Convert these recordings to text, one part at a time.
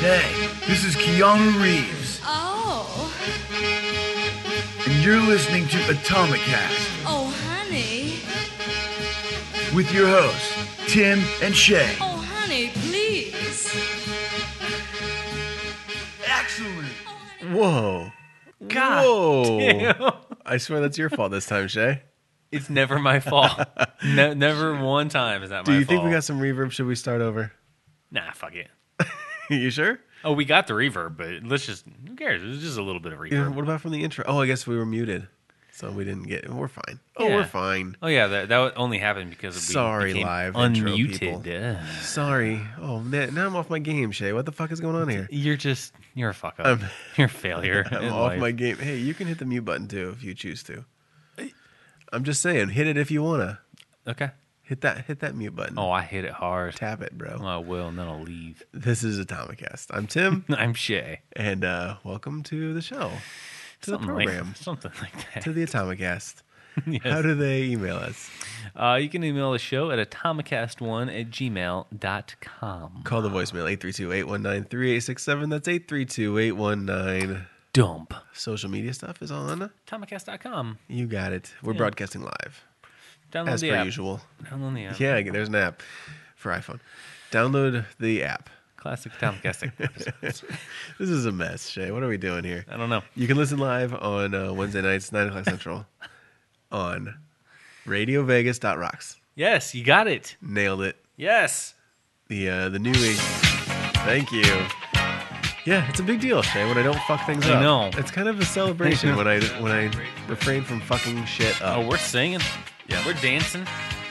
Hey, this is Keanu Reeves, Oh. and you're listening to Atomicast Oh, honey. with your hosts, Tim and Shay. Oh, honey, please. Excellent. Whoa. God Whoa. damn. I swear that's your fault this time, Shay. It's never my fault. Never one time is that my Do fault. you think we got some reverb? Should we start over? Nah, fuck it. You sure? Oh, we got the reverb, but let's just... Who cares? It's just a little bit of reverb. Yeah, what about from the intro? Oh, I guess we were muted. So we didn't get... We're fine. Oh, Yeah. we're fine. Oh, yeah, that only happened because we Sorry, became live intro unmuted. people. Sorry. Oh, man, now I'm off my game, Shay. What the fuck is going on here? You're a fuck up. You're a failure. I'm in off life. my game. Hey, you can hit the mute button too if you choose to. I'm just saying, hit it if you wanna. Okay. Hit that mute button. Oh, I hit it hard. Tap it, bro. Oh, I will, and then I'll leave. This is Atomicast. I'm Tim, I'm Shay. and welcome to the show, to the Something program, something like that. to the Atomicast. Yes. How do they email us? You can email the show at atomicast1@gmail.com. Call the voicemail 832-819-3867. That's 832-819. Dump. Social media stuff is on. Atomicast.com. You got it. We're broadcasting live, Download as the per app. usual. Download the app. Yeah, there's an app for iPhone. Download the app. Classic Atomicast episodes. This is a mess, Shay. What are we doing here? I don't know. You can listen live on Wednesday nights, 9 o'clock Central, on RadioVegas.rocks. Yes, you got it. Nailed it. Yes. The new age. Thank you. Yeah, it's a big deal, Shay, when I don't fuck things I up. know. It's kind of a celebration when I refrain from fucking shit up. Oh, we're singing. Yeah. We're dancing.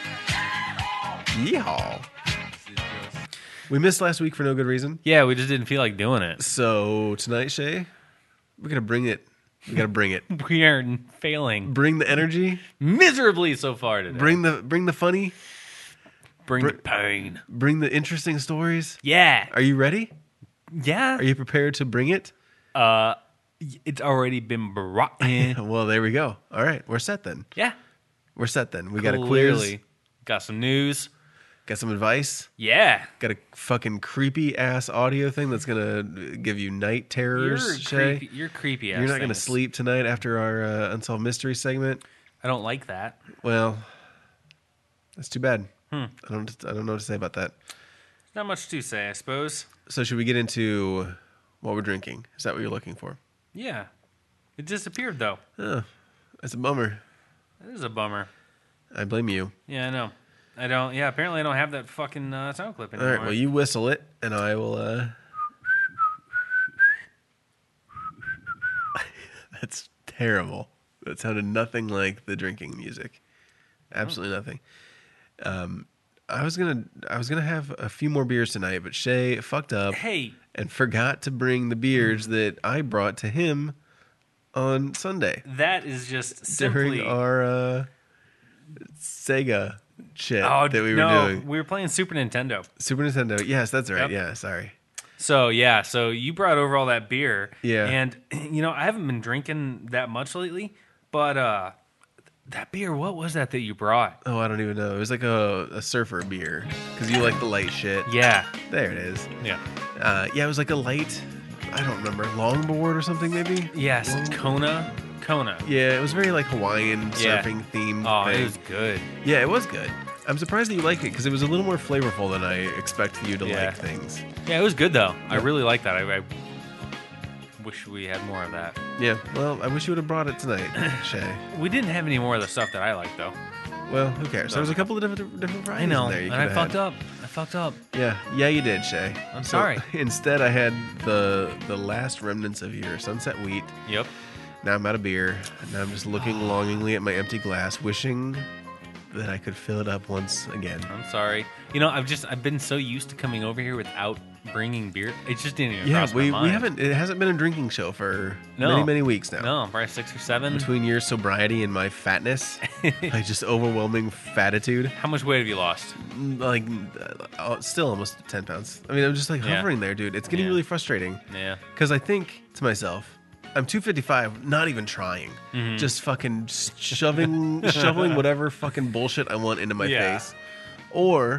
Yeehaw. We missed last week for no good reason. Yeah, we just didn't feel like doing it. So tonight, Shay, we're going to bring it. We got to bring it. We are failing Bring the energy. miserably so far today. Bring the funny. Bring the pain. Bring the interesting stories. Yeah. Are you ready? Yeah. Are you prepared to bring it? It's already been brought in. Well, there we go. All right, we're set then. Yeah. We're set then. We got a quiz. Clearly. Got some news. Got some advice. Yeah. Got a fucking creepy ass audio thing that's gonna give you night terrors. Shay. You're creepy ass. You're not gonna things. sleep tonight after our unsolved mystery segment. I don't like that. Well, that's too bad. I don't know what to say about that. Not much to say, I suppose. So should we get into what we're drinking? Is that what you're looking for? Yeah. It disappeared, though. Oh, that's a bummer. That is a bummer. I blame you. Yeah, I know. I don't. Yeah, apparently I don't have that fucking sound clip All anymore. right, well, you whistle it, and I will. That's terrible. That sounded nothing like the drinking music. Absolutely nothing. I was gonna have a few more beers tonight, but Shay fucked up Hey, and forgot to bring the beers that I brought to him on Sunday that is just simply. during our Sega shit Oh, that we were no, doing. we were playing Super Nintendo. Super Nintendo. Yes, that's right. Yep. Yeah, sorry. So you brought over all that beer. Yeah. And I haven't been drinking that much lately, but that beer, what was that you brought? Oh, I don't even know. It was like a surfer beer because you like the light shit. Yeah. There it is. Yeah. Yeah, it was like a light. I don't remember, longboard or something maybe. Yes, Kona. Yeah, it was very like Hawaiian Yeah. surfing themed. Oh, thing. it was good. Yeah, it was good. I'm surprised that you liked it because it was a little more flavorful than I expected you to Yeah. like things. Yeah, it was good though. I really like that. I wish we had more of that. Yeah, well, I wish you would have brought it tonight, Shay. We didn't have any more of the stuff that I like though. Well, who cares? There was a couple of different varieties I know, in there. You and I could have fucked had. up. I fucked up. Yeah, you did, Shay. I'm So, sorry. Instead, I had the last remnants of your Sunset Wheat. Yep. Now I'm out of beer. Now I'm just looking longingly at my empty glass, wishing that I could fill it up once again. I'm sorry. I've been so used to coming over here without bringing beer. It just didn't even Yeah, cross my we mind. haven't. It hasn't been a drinking show for No. many weeks now. No, probably 6 or 7. Between your sobriety and my fatness, my just overwhelming fatitude, How much weight have you lost? like still almost 10 pounds. I mean, I'm just like Yeah. hovering there, dude. It's getting Yeah. really frustrating Yeah. because I think to myself, I'm 255, not even trying, Mm-hmm. just fucking shoveling whatever fucking bullshit I want into my Yeah. face, or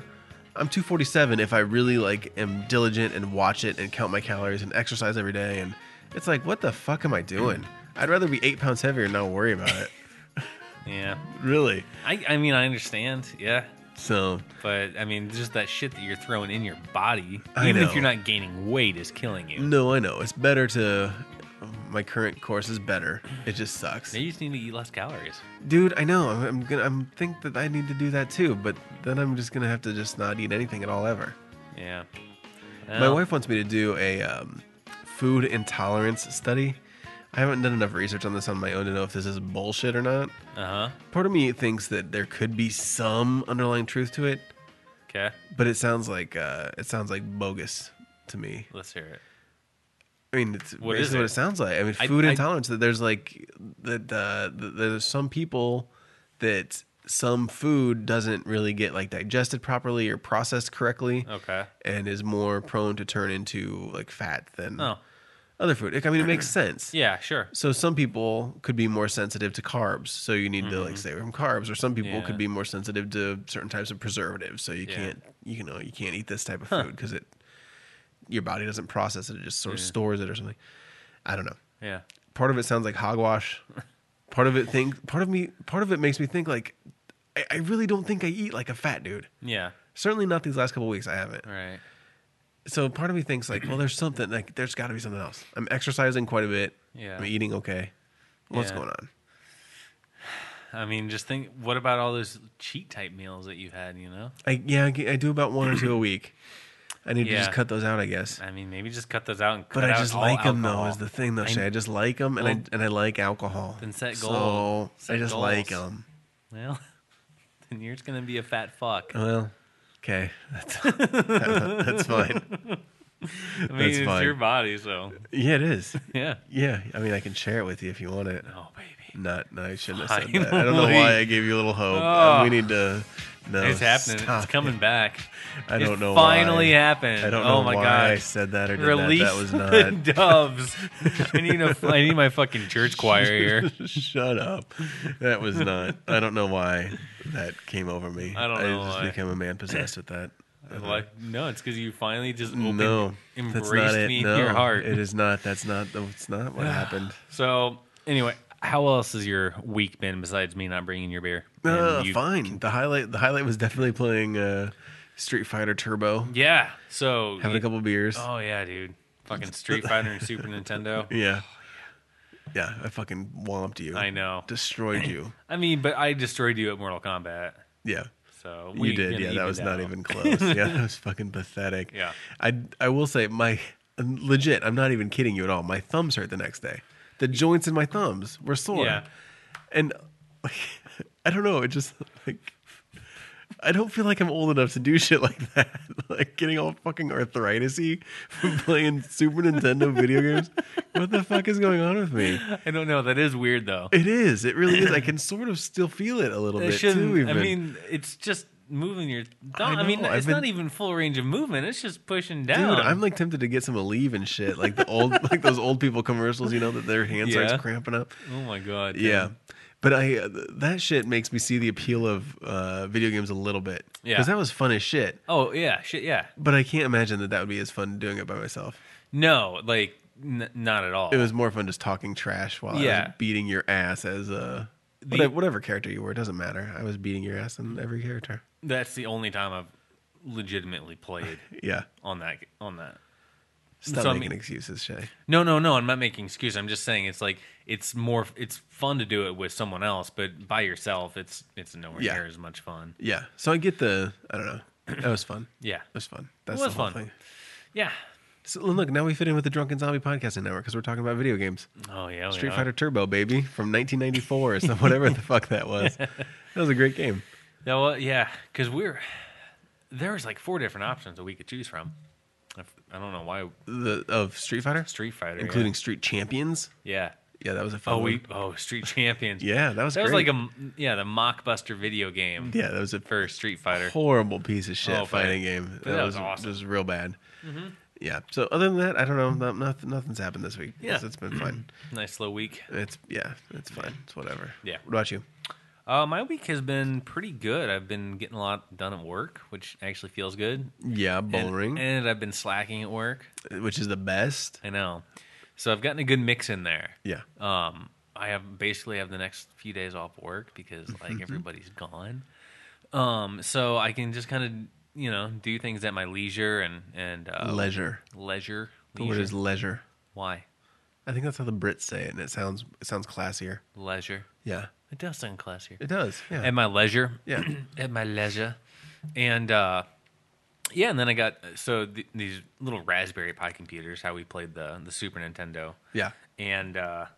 I'm 247 if I really like am diligent and watch it and count my calories and exercise every day. And it's like, what the fuck am I doing? I'd rather be 8 pounds heavier and not worry about it. Yeah. Really. I mean, I understand. Yeah. So But, I mean, just that shit that you're throwing in your body, I even if know. you're not gaining weight, is killing you. no, I know it's better to. My current course is better. It just sucks, Maybe you just need to eat less calories. dude. I know. I'm think that I need to do that too, but then I'm just gonna have to just not eat anything at all ever. Yeah. My wife wants me to do a food intolerance study. I haven't done enough research on this on my own to know if this is bullshit or not. Uh-huh. Part of me thinks that there could be some underlying truth to it, Okay. but it sounds like bogus to me. Let's hear it. I mean, it's What basically is what it? it sounds like. I mean, I- food I- intolerance. That there's like that there's some people that some food doesn't really get like digested properly or processed correctly, Okay. and is more prone to turn into like fat than Oh. other food. Like, I mean, it makes sense. Yeah, sure. So some people could be more sensitive to carbs, so you need to like stay away from carbs. Or some people Mm-hmm. Yeah. could be more sensitive to certain types of preservatives, so you Yeah. can't you can't eat this type of food because your body doesn't process it; it just sort of stores it or something. I don't know. Yeah. Part of it sounds like hogwash. Part of it makes me think like I really don't think I eat like a fat dude. Yeah. Certainly not these last couple weeks. I haven't. Right. So part of me thinks like, well, there's something like there's got to be something else. I'm exercising quite a bit. Yeah. I'm eating okay. What's Yeah. going on? I mean, just think, what about all those cheat type meals that you had, you know? I do about 1 or 2 a week. I need to just Yeah. cut those out, I guess. I mean, maybe just cut those out and But cut I out just all like them though. alcohol. Is the thing though, Shay. I just like them, and Well, I like alcohol. then set So goals. I Set just goals. like them. Well, then you're just going to be a fat fuck. Well, okay, that's fine. I mean, that's it's fine. your body, so. Yeah, it is. Yeah. Yeah, I mean, I can share it with you if you want it. Oh, baby. No, I shouldn't have said that. I don't know Finally. why I gave you a little hope. Oh. We need to. No, It's happening. stop It's coming it. back. I don't know. Finally why. happened. I don't know Oh my why god. I said that or did Release that. That was not. the doves. I need my fucking church choir here. Shut up. That was not. I don't know why that came over me. I don't know just why. became a man possessed with that. Like, no, it's because you finally just opened, No, that's not embraced it. me No, in your heart. It is not. That's not. It's not what happened. So, anyway, how else has your week been besides me not bringing your beer? And you- Fine. The highlight was definitely playing Street Fighter Turbo. Yeah. So Having a couple beers. Oh yeah, dude. Fucking Street Fighter and Super Nintendo. Yeah. Yeah, I fucking whomped you. I know. Destroyed you. I mean, but I destroyed you at Mortal Kombat. Yeah. So You did. Yeah, that was not even close. Yeah, that was fucking pathetic. Yeah. I will say legit, I'm not even kidding you at all. My thumbs hurt the next day. The joints in my thumbs were sore. Yeah. And like, I don't know, it just like I don't feel like I'm old enough to do shit like that. Like getting all fucking arthritis-y from playing Super Nintendo video games. What the fuck is going on with me? I don't know. That is weird though. It is. It really is. I can sort of still feel it a little It bit shouldn't- too. Even. I mean, it's just moving your thumb. I, know, mean, I've it's been- not not even full range of movement. It's just pushing down. dude, I'm like tempted to get some Aleve and shit, like the old, like those old people commercials. You know that their hand Yeah. starts cramping up. oh my god. dude. Yeah, but that shit makes me see the appeal of video games a little bit. Yeah. because that was fun as shit. Oh yeah. Shit. Yeah. But I can't imagine that would be as fun doing it by myself. No, like not at all. It was more fun just talking trash while I Yeah. was beating your ass as whatever character you were. It doesn't matter. I was beating your ass in every character. That's the only time I've legitimately played Yeah. on that. Stop So, I making mean- excuses, Shay. No. I'm not making excuses. I'm just saying it's like it's fun to do it with someone else, but by yourself, it's nowhere Yeah. near as much fun. Yeah. So I get I don't know. That was fun. Yeah. It was fun. That's It was the whole fun. thing. Yeah. So look, now we fit in with the Drunken Zombie Podcasting Network because we're talking about video games. Oh yeah. we Street are. Fighter Turbo, baby, from 1994 or so, whatever the fuck that was. That was a great game. Yeah. Well, yeah. Because there was like 4 different options that we could choose from. I don't know why. Of Street Fighter, Street Fighter, including Street Champions. yeah. Yeah, that was a fun one. Street Champions. Yeah, that was That was great. like the Mockbuster video game. Yeah, that was a for Street Fighter. horrible piece of shit Oh, fighting but- game. but that was awesome. It was real bad. Yeah. So other than that, I don't know. Nothing's happened this week. Yeah. It's been fun. Nice slow week. It's fine. It's whatever. Yeah. What about you? My week has been pretty good. I've been getting a lot done at work, which actually feels good. Yeah, boring, And I've been slacking at work. which is the best. I know. So I've gotten a good mix in there. Yeah. I have the next few days off work because like everybody's gone. So I can just kind of do things at my leisure and Leisure. Leisure. The word is leisure. Why? I think that's how the Brits say it, and it sounds classier. Leisure. Yeah, It does sound classier. it does. Yeah. At my leisure. Yeah. At my leisure. And and then I got these little Raspberry Pi computers, how we played the Super Nintendo. Yeah. And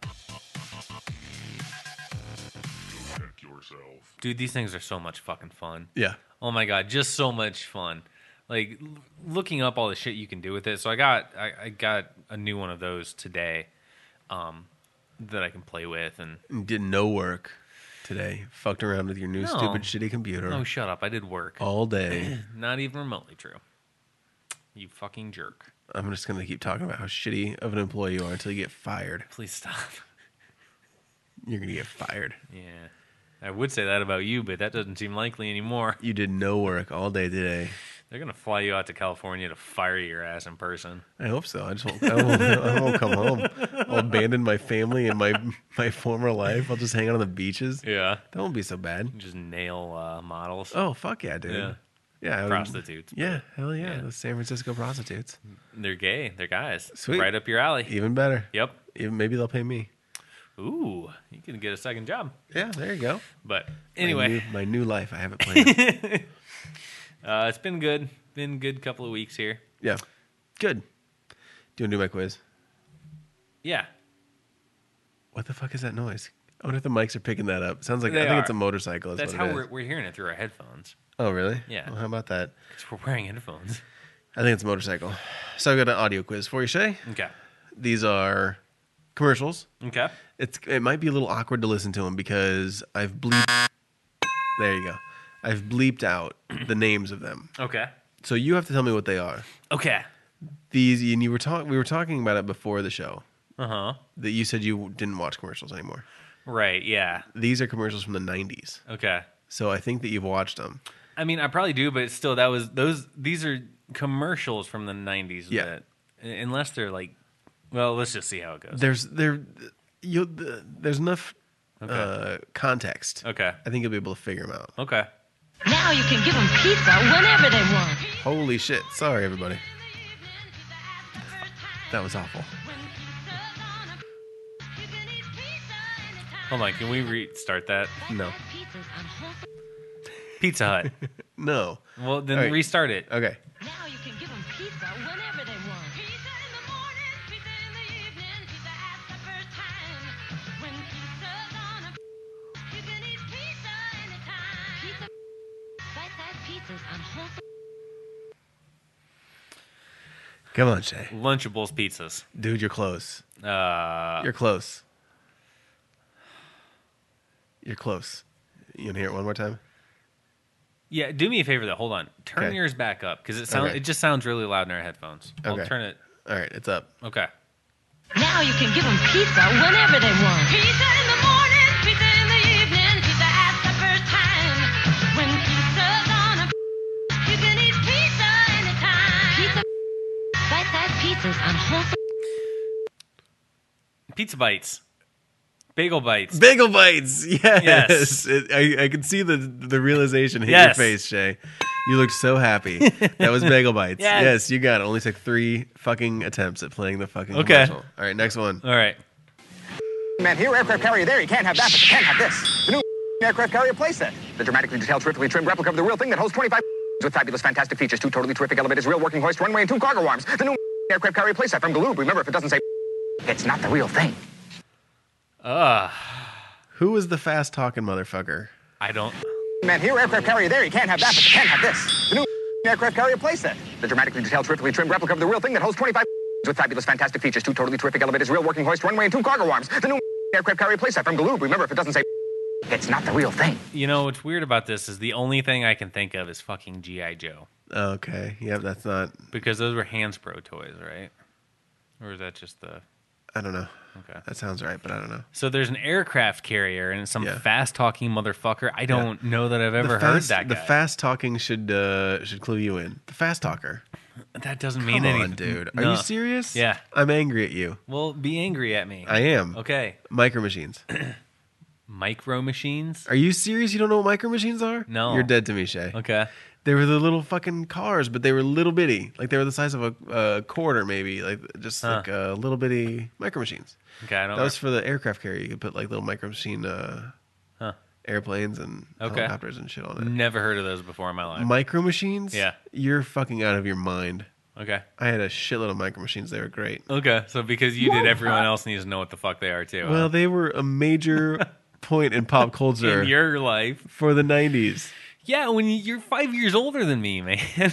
dude, these things are so much fucking fun. Yeah. Oh my god, just so much fun. Like looking up all the shit you can do with it. So I got a new one of those today, that I can play with and Did no work today. Fucked around with your new No. stupid shitty computer oh shut up, I did work. all day. Not even remotely true. You fucking jerk. I'm just gonna keep talking about how shitty of an employee you are until you get fired. Please stop. You're gonna get fired. Yeah. I would say that about you, but that doesn't seem likely anymore. You did no work all day today. They're gonna fly you out to California to fire your ass in person. I hope so. I won't come home. I'll abandon my family and my former life. I'll just hang out on the beaches. Yeah. That won't be so bad. Just nail models. Oh, fuck yeah, dude. Yeah. Yeah. I would- Prostitutes. Yeah, hell yeah. Yeah. The San Francisco prostitutes. They're gay. They're guys. Sweet. Right up your alley. Even better. Yep. Even maybe they'll pay me. Ooh, you can get a second job. Yeah, there you go. But anyway, My new life. I have it planned. it's been good. Been good couple of weeks here. Yeah. Good. Do you want to do my quiz? Yeah. What the fuck is that noise? I wonder if the mics are picking that up. Sounds like They I think are. it's a motorcycle. Is That's what how it is. we're hearing it through our headphones. Oh, really? Yeah. Well, how about that? Because we're wearing headphones. I think it's a motorcycle. So I've got an audio quiz for you, Shay. Okay. These are commercials. Okay. It might be a little awkward to listen to them because I've bleeped. There you go. I've bleeped out the names of them. Okay. So you have to tell me what they are. Okay. These, and we were talking about it before the show. Uh-huh. That you said you didn't watch commercials anymore. Right, yeah. These are commercials from the 90s. Okay. So I think that you've watched them. I mean, I probably do, but still, these are commercials from the 90s. Yeah. That, unless they're like, well, let's just see how it goes. There's enough context. Okay. I think you'll be able to figure them out. Okay. Now you can give them pizza whenever they want. Holy shit. Sorry, everybody. That was awful. Hold on, can we restart that? No. Pizza Hut. No. Well, then All right. restart it. Okay. Now you can give them pizza whenever they want. Pizza in the morning, pizza in the evening, pizza at supper time. When pizza's on a you can eat pizza anytime. Pizza, bite-sized pizzas on wholesome. Come on, Shay. Lunchables pizzas. Dude, you're close. Uh, You're close. You're close. You want to hear it one more time? yeah, do me a favor though. Hold on. Turn Okay. yours back up because Okay. it just sounds really loud in our headphones. I'll Okay. turn it. All right, it's up. Okay. Now you can give them pizza whenever they want. Pizza in the morning, pizza in the evening, pizza at supper time. When pizza's on a you can eat pizza anytime. Pizza, bite-sized pizzas on wholesome. Pizza bites. Bagel bites. Bagel bites. Yes. Yes. I can see the realization hit Yes. your face, Shay. You looked so happy. That was Bagel Bites. Yes. You got it. Only took 3 fucking attempts at playing the fucking Okay. commercial. All right, next one. All right. Man, here, aircraft carrier there. You can't have that, but you can have this. The new aircraft carrier playset. The dramatically detailed, terrifically trimmed replica of the real thing that holds 25 with fabulous, fantastic features. 2 totally terrific elevators, real working hoist, runway, and 2 cargo arms. The new aircraft carrier playset from Galoob. Remember, if it doesn't say it's not the real thing. Who was the fast talking motherfucker? I don't. Man, here, aircraft carrier there. You can't have that, but you can have this. The new aircraft carrier playset. The dramatically detailed, terrifically trimmed replica of the real thing that holds 25 with fabulous, fantastic features. 2 totally terrific elevators, real working hoist, runway, and 2 cargo arms. The new aircraft carrier playset from Galoob. Remember, if it doesn't say it's not the real thing. You know what's weird about this is the only thing I can think of is fucking GI Joe Okay. Yep, that's not. because those were Hasbro toys, right? Or is that just the? I don't know. Okay. That sounds right, but I don't know. So there's an aircraft carrier and some Yeah. fast talking motherfucker. I don't know that I've ever heard that guy. The fast talking should clue you in. The fast talker. That doesn't mean Come anything. on, dude. Are No. you serious? Yeah. I'm angry at you. Well, be angry at me. I am. Okay. Micro Machines. Micro machines? Are you serious? You don't know what Micro Machines are? No. You're dead to me, Shay. Okay. They were the little fucking cars, but they were little bitty. Like they were the size of a quarter, maybe. Like just like little bitty Micro Machines. Okay, I don't That was for the aircraft carrier. You could put like little Micro Machine airplanes and Okay. helicopters and shit on it. never heard of those before in my life. Micro Machines? Yeah. You're fucking out of your mind. Okay. I had a shitload of Micro Machines. They were great. Okay. So because you did, everyone else needs to know what the fuck they are too. Well, they were a major point in pop culture in your life. for the 90s. Yeah, when you're 5 years older than me, man.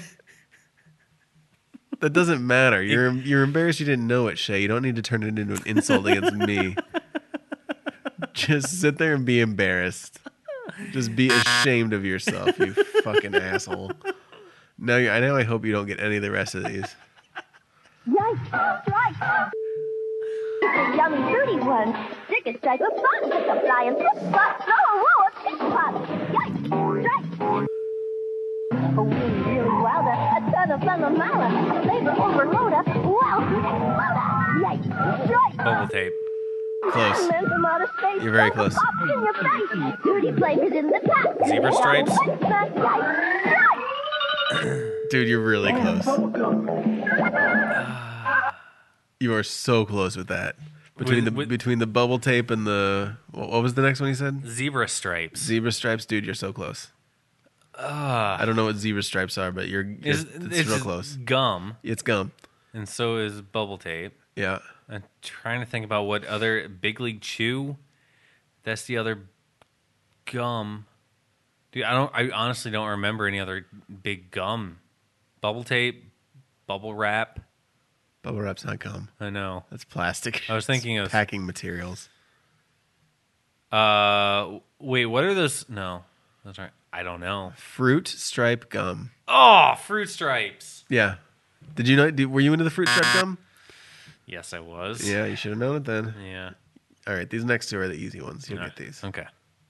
That doesn't matter. You're embarrassed you didn't know it, Shay. You don't need to turn it into an insult against me. Just sit there and be embarrassed. Just be ashamed of yourself, you fucking asshole. I hope you don't get any of the rest of these. Yikes! Strike! The yummy fruity one. Stick a stripe of fun. Pick a fly and flip spot. Throw a roll of fish pot. Yikes! Strike! A really, really wilder. A ton of fun, a miler. A flavor overloader. Wow! Yikes! Strike! Bubble tape. Close. Men from outer space. You're very close. Pop in your face. Fruity flavors in the top. Zebra stripes? Yikes! Strike! Dude, you're really close. You are so close with that. Between the bubble tape and the what was the next one you said? Zebra stripes. Zebra stripes, dude. You're so close. I don't know what zebra stripes are, but it's real close. Gum, It's gum. and so is bubble tape. Yeah. I'm trying to think about what other Big League Chew. That's the other gum. Dude, I honestly don't remember any other big gum. Bubble tape, bubble wrap. Bubble wrap's not gum. I know. That's plastic. I was thinking It's of packing materials. wait, what are those? No, that's right. I don't know. Fruit stripe gum. Oh, fruit stripes. Yeah. Did you know? Were you into the fruit stripe gum? Yes, I was. Yeah, you should have known it then. Yeah. All right, these next two are the easy ones. You'll get these. Okay.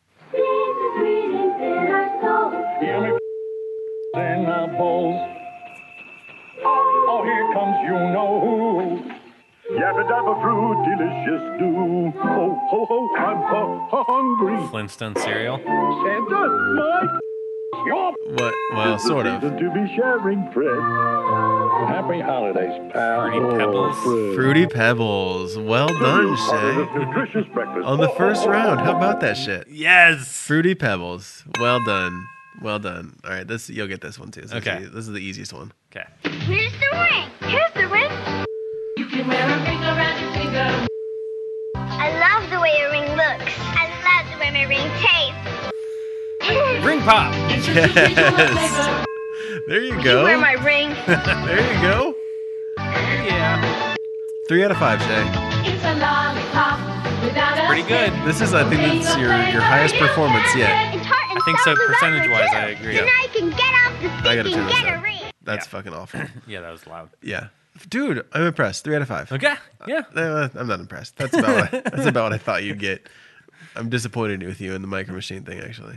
Yummy in a bowl. Oh, here comes you know who. Yabba dabba fruit, delicious do. Ho, ho, ho, I'm hungry. Flintstone cereal. Santa, my your What? Well, sort of. reason to be sharing bread. Happy holidays, pal. Fruity Pebbles. Fred. Fruity Pebbles. Well done, Part of Shay. this nutritious breakfast. On the first round. How about that shit? Yes. Fruity Pebbles. Well done. Well done. All right, you'll get this one too. Okay. This is the easiest one. Okay. Here's the ring. Here's the ring. You can wear a ring around your finger. I love the way a ring looks. I love the way my ring tastes. Ring pop. Yes. There you go. Wear my ring. There you go. Yeah. 3 out of 5, Shay. It's a lollipop without a Pretty good. This is, I think, it's your highest performance yet. It's heart and I think so. soul the Percentage-wise, rubber, I too. agree. So now you can get off the I stick gotta and turn this get a up. ring. That's fucking awful. Yeah, that was loud. Yeah, dude, I'm impressed. 3 out of 5. Okay. Yeah. I'm not impressed. That's about what I thought you'd get. I'm disappointed with you in the Micro Machine thing, actually.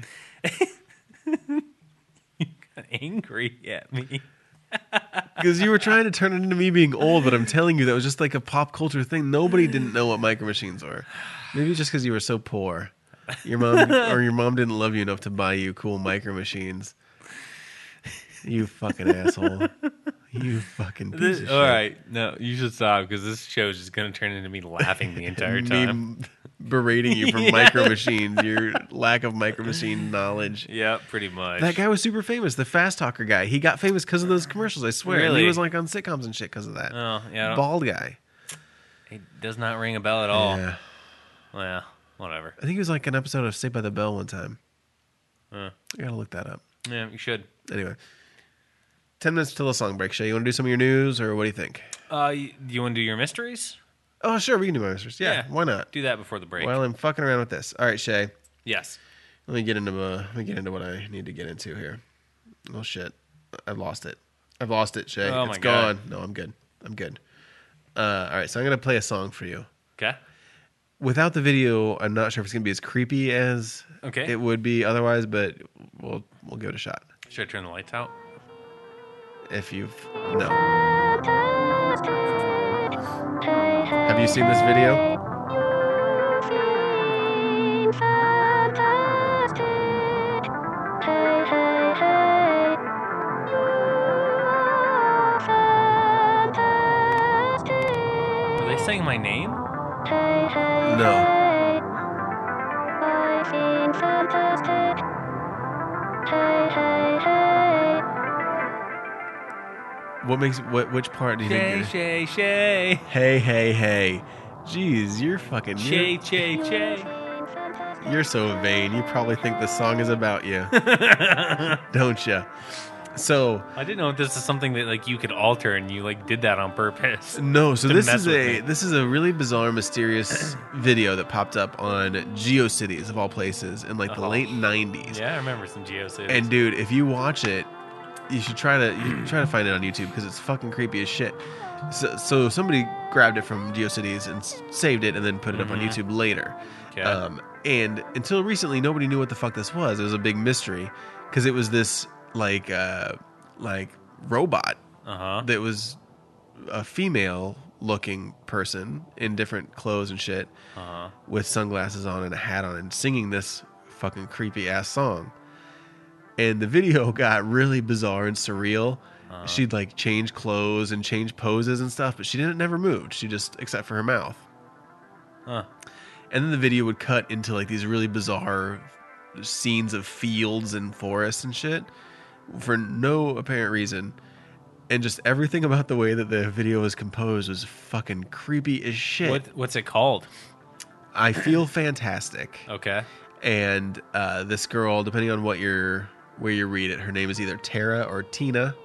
Angry at me. Because you were trying to turn it into me being old, but I'm telling you that was just like a pop culture thing. Nobody didn't know what Micro Machines were. Maybe just because you were so poor. Your mom didn't love you enough to buy you cool Micro Machines. You fucking asshole. You fucking piece of shit. All right. No, you should stop because this show is just going to turn into me laughing the entire time. Me berating you for Micro Machines, your lack of Micro Machine knowledge. Yeah, pretty much. That guy was super famous, the fast talker guy. He got famous because of those commercials, I swear. And Really? he was like on sitcoms and shit because of that. Oh, yeah. I don't- Bald guy. It does not ring a bell at all. Yeah. Well, whatever. I think he was like an episode of Saved by the Bell one time. Huh. I gotta look that up. Yeah, you should. Anyway. 10 minutes till the song break. Shay, you want to do some of your news, or what do you think? Do you want to do your mysteries? Oh, sure, we can do my mysteries. Yeah, why not? Do that before the break. While I'm fucking around with this. All right, Shay. Yes. Let me get into what I need to get into here. Oh shit, I've lost it. I've lost it, Shay. Oh, It's my God. gone. No, I'm good. I'm good. All right, so I'm gonna play a song for you. Okay. Without the video, I'm not sure if it's gonna be as creepy as Okay. it would be otherwise, but we'll give it a shot. Should I turn the lights out? If you've no. Have you seen this video? Are they saying my name? No. Which part do you think? Shay, Shay. Hey, hey, hey. Jeez, you're fucking Shay. You're so vain. You probably think this song is about you. Don't you? So I didn't know if this is something that like you could alter and you like did that on purpose. no, so To this mess is with me. this is a really bizarre, mysterious video that popped up on GeoCities of all places in like the late 90s. Yeah, I remember some GeoCities. And dude, if you watch it, you should try to find it on YouTube because it's fucking creepy as shit. So somebody grabbed it from GeoCities and saved it and then put it up on YouTube later. Okay. And until recently, nobody knew what the fuck this was. It was a big mystery because it was this like robot that was a female looking person in different clothes and shit with sunglasses on and a hat on and singing this fucking creepy ass song. And the video got really bizarre and surreal. She'd like change clothes and change poses and stuff, but she never moved. She just, except for her mouth. And then the video would cut into like these really bizarre scenes of fields and forests and shit for no apparent reason. And just everything about the way that the video was composed was fucking creepy as shit. What's it called? I Feel Fantastic. Okay. And this girl, depending on where you read it, her name is either Tara or Tina.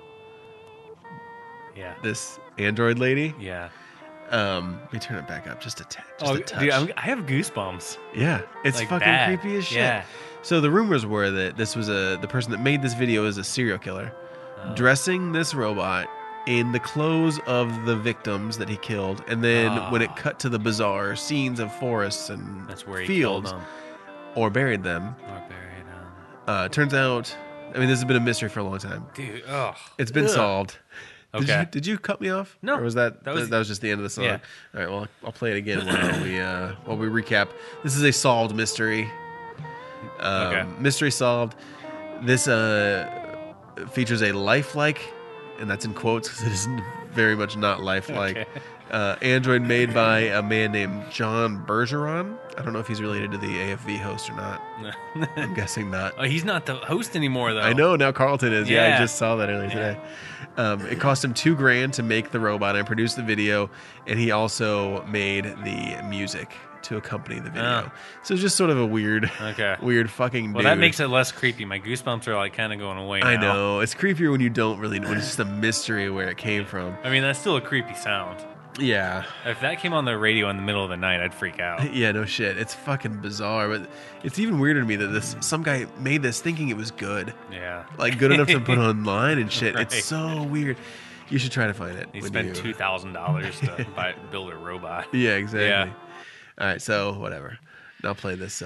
Yeah. This android lady. Yeah. Let me turn it back up just a touch. Dude, I have goosebumps. Yeah, it's Like fucking bad. creepy as shit. Yeah. So the rumors were that this was the person that made this video is a serial killer, dressing this robot in the clothes of the victims that he killed, and then when it cut to the bizarre scenes of forests and That's where he fields, killed them. or buried them. Or buried them. Turns out, I mean, this has been a mystery for a long time. Dude, ugh. It's been solved. Okay. Did you cut me off? No. Or was that was just the end of the song? Yeah. All right. Well, I'll play it again while we recap. This is a solved mystery. Okay. Mystery solved. This features a lifelike, and that's in quotes because it is very much not lifelike. Okay. Android made by a man named John Bergeron. I don't know if he's related to the AFV host or not. I'm guessing not. Oh, he's not the host anymore, though. I know now Carlton is. Yeah, I Yeah. just saw that earlier today. It cost him $2,000 to make the robot and produce the video, and he also made the music to accompany the video. Oh. So it's just sort of a weird fucking. Well, dude. that makes it less creepy. My goosebumps are like kind of going away now. I know it's creepier when you don't really know. It's just a mystery where it came from. I mean, that's still a creepy sound. Yeah. If that came on the radio in the middle of the night, I'd freak out. Yeah, no shit. It's fucking bizarre, but it's even weirder to me that some guy made this thinking it was good. Yeah. Like good enough to put online and shit. Right. It's so weird. You should try to find it. He when spent you- $2,000 to build a robot. Yeah, exactly. Yeah. All right, so whatever. Now play this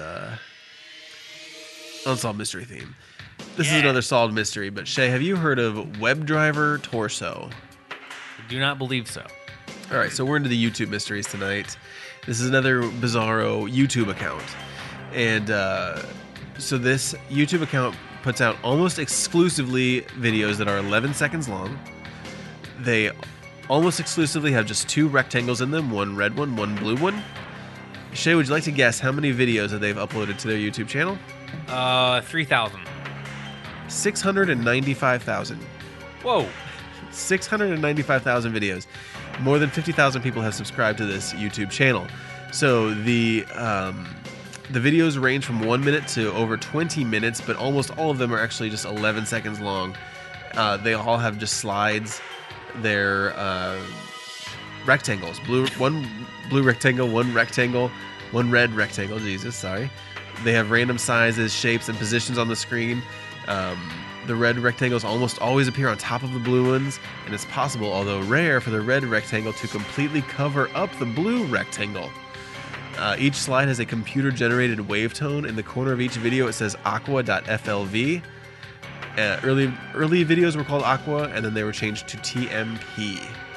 unsolved mystery theme. This is another solved mystery, but Shay, have you heard of WebDriver Torso? Do not believe so. All right, so we're into the YouTube mysteries tonight. This is another bizarro YouTube account. And so this YouTube account puts out almost exclusively videos that are 11 seconds long. They almost exclusively have just two rectangles in them, one red one, one blue one. Shay, would you like to guess how many videos that they've uploaded to their YouTube channel? 3,000. 695,000. Whoa. 695,000 videos. More than 50,000 people have subscribed to this YouTube channel. So the videos range from 1 minute to over 20 minutes, but almost all of them are actually just 11 seconds long. They all have just slides. They're rectangles. One blue rectangle, one rectangle, one red rectangle. Jesus, sorry. They have random sizes, shapes, and positions on the screen. The red rectangles almost always appear on top of the blue ones, and it's possible, although rare, for the red rectangle to completely cover up the blue rectangle. Each slide has a computer-generated wavetone. In the corner of each video, it says aqua.flv. Early videos were called Aqua, and then they were changed to TMP.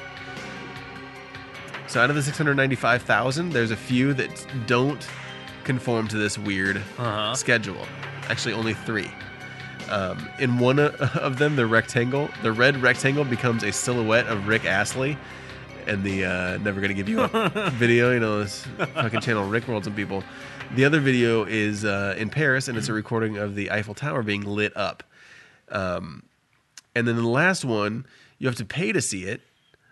So out of the 695,000, there's a few that don't conform to this weird schedule. Actually, only 3. In one of them, the red rectangle becomes a silhouette of Rick Astley, and the Never Gonna Give You Up video, you know, this fucking channel Rickrolled some people. The other video is in Paris, and it's a recording of the Eiffel Tower being lit up. And then the last one, you have to pay to see it,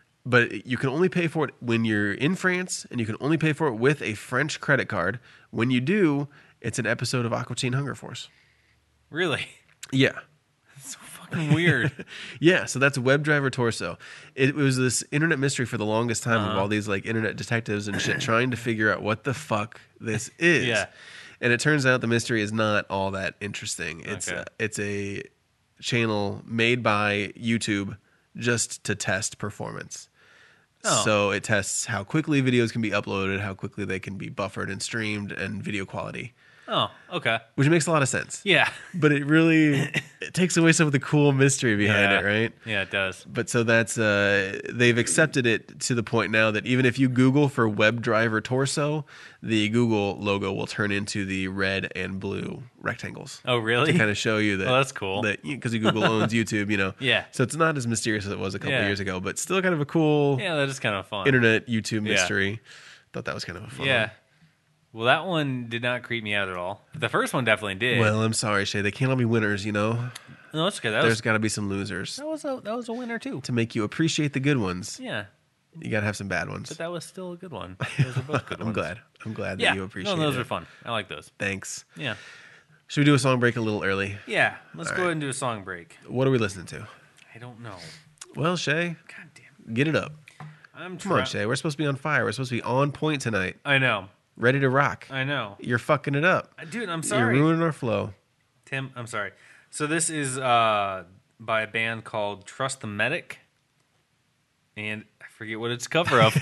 but you can only pay for it when you're in France, and you can only pay for it with a French credit card. When you do, it's an episode of Aqua Teen Hunger Force. Really? Yeah. That's so fucking weird. Yeah, so that's WebDriver Torso. It was this internet mystery for the longest time of all these like internet detectives and shit trying to figure out what the fuck this is. Yeah. And it turns out the mystery is not all that interesting. It's Okay. it's a channel made by YouTube just to test performance. Oh. So it tests how quickly videos can be uploaded, how quickly they can be buffered and streamed, and video quality, Oh, okay. which makes a lot of sense. Yeah. But it really it takes away some of the cool mystery behind it, right? Yeah, it does. But so that's they've accepted it to the point now that even if you Google for WebDriver Torso, the Google logo will turn into the red and blue rectangles. Oh, really? To kind of show you that. Oh, that's cool. That because Google owns YouTube, you know. Yeah. So it's not as mysterious as it was a couple Yeah. years ago, but still kind of a cool Yeah, that is kind of fun. internet YouTube Yeah. mystery. Thought that was kind of a fun Yeah. one. Well, that one did not creep me out at all. The first one definitely did. Well, I'm sorry, Shay. They can't all be winners, you know. no, that's okay. That There's was got to be some losers that was a winner too. to make you appreciate the good ones. Yeah, You got to have some bad ones. but that was still a good one. Those are both good I'm ones. glad. I'm glad Yeah, that you appreciate no, those it. are fun. I like those. Thanks. Yeah, Should we do a song break a little early? yeah. Let's All go right. ahead and do a song break. What are we listening to? I don't know. Well, Shay, God damn. get it up. I'm Come on, Shay. We're supposed to be on fire. We're supposed to be on point tonight. I know. Ready to rock. I know. You're fucking it up. Dude, I'm You're sorry. ruining our flow. Tim, I'm sorry. So this is by a band called Trust the Medic, and I forget what it's a cover of.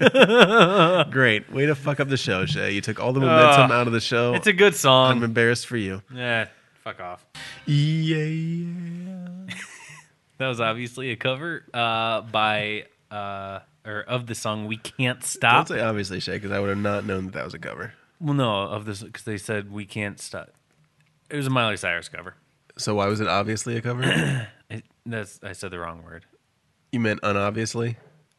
Great. Way to fuck up the show, Shay. You took all the momentum out of the show. It's a good I'm song. embarrassed for you. Yeah, fuck off. Yeah. That was obviously a cover by or of the song "We Can't Don't Stop." say obviously, Shay, because I would have not known that was a cover. Well, no, of this because they said "We Can't Stop." It was a Miley Cyrus cover. So why was it obviously a cover? I said the wrong word. You meant unobviously?